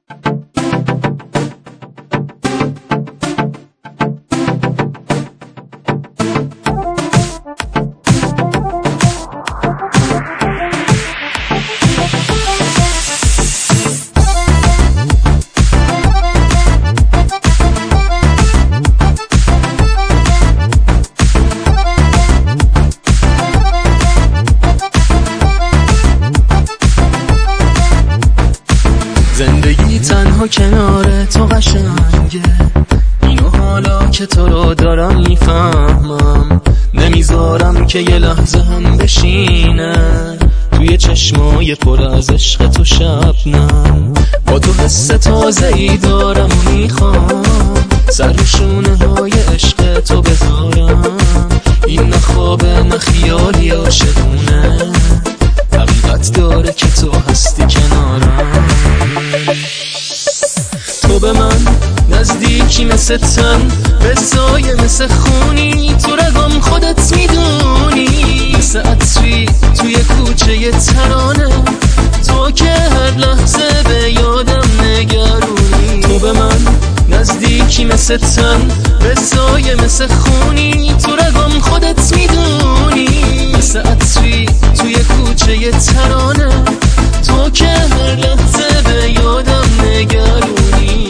زندگی تنها کنار تو قشنگه، اینو حالا که تو رو دارم میفهمم. نمیذارم که یه لحظه هم بشینه توی چشمای پر از عشق تو شبنم. با تو حس تازه‌ای دارم و میخوام سر شونه های عشق تو بذارم. این نه خوابه نه خیالی عاشقونه، حقیقت داره که تو هستی کنارم. تو به من نزدیکی مثل تن، به سایه مثل خونی، تو رگم خودت میدونی. مثل عطری توی کوچه ی ترانه، تو که هر لحظه به یادم نگرونی. تو به من نزدیکی مثل تن، به سایه مثل خونی، تو رگم خودت میدونی. مثل عطری توی کوچه ی ترانه، تو که هر لحظه به یادم نگرونی.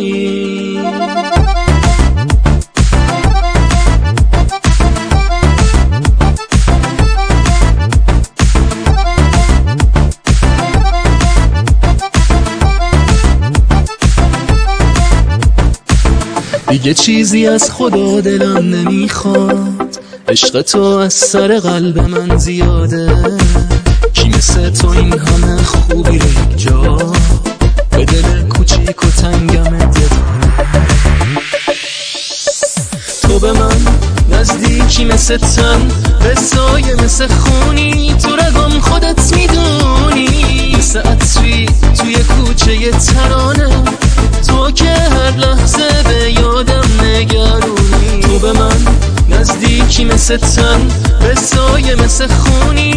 دیگه چیزی از خدا دلم نمیخواد، عشق تو از سر قلب من زیاده. کی مثل تو این همه خوبی رو یک جا به دل کوچیک و تنگم داره. تو به من نزدیکی مثل تن، به سایه مثل خونی، تو رگم خودت میدونی. مثل عطری توی کوچه ی ترانه، تو که هر لحظه به یادم نگرونی. تو به من نزدیکی مثل تن، به سایه مثل خونی،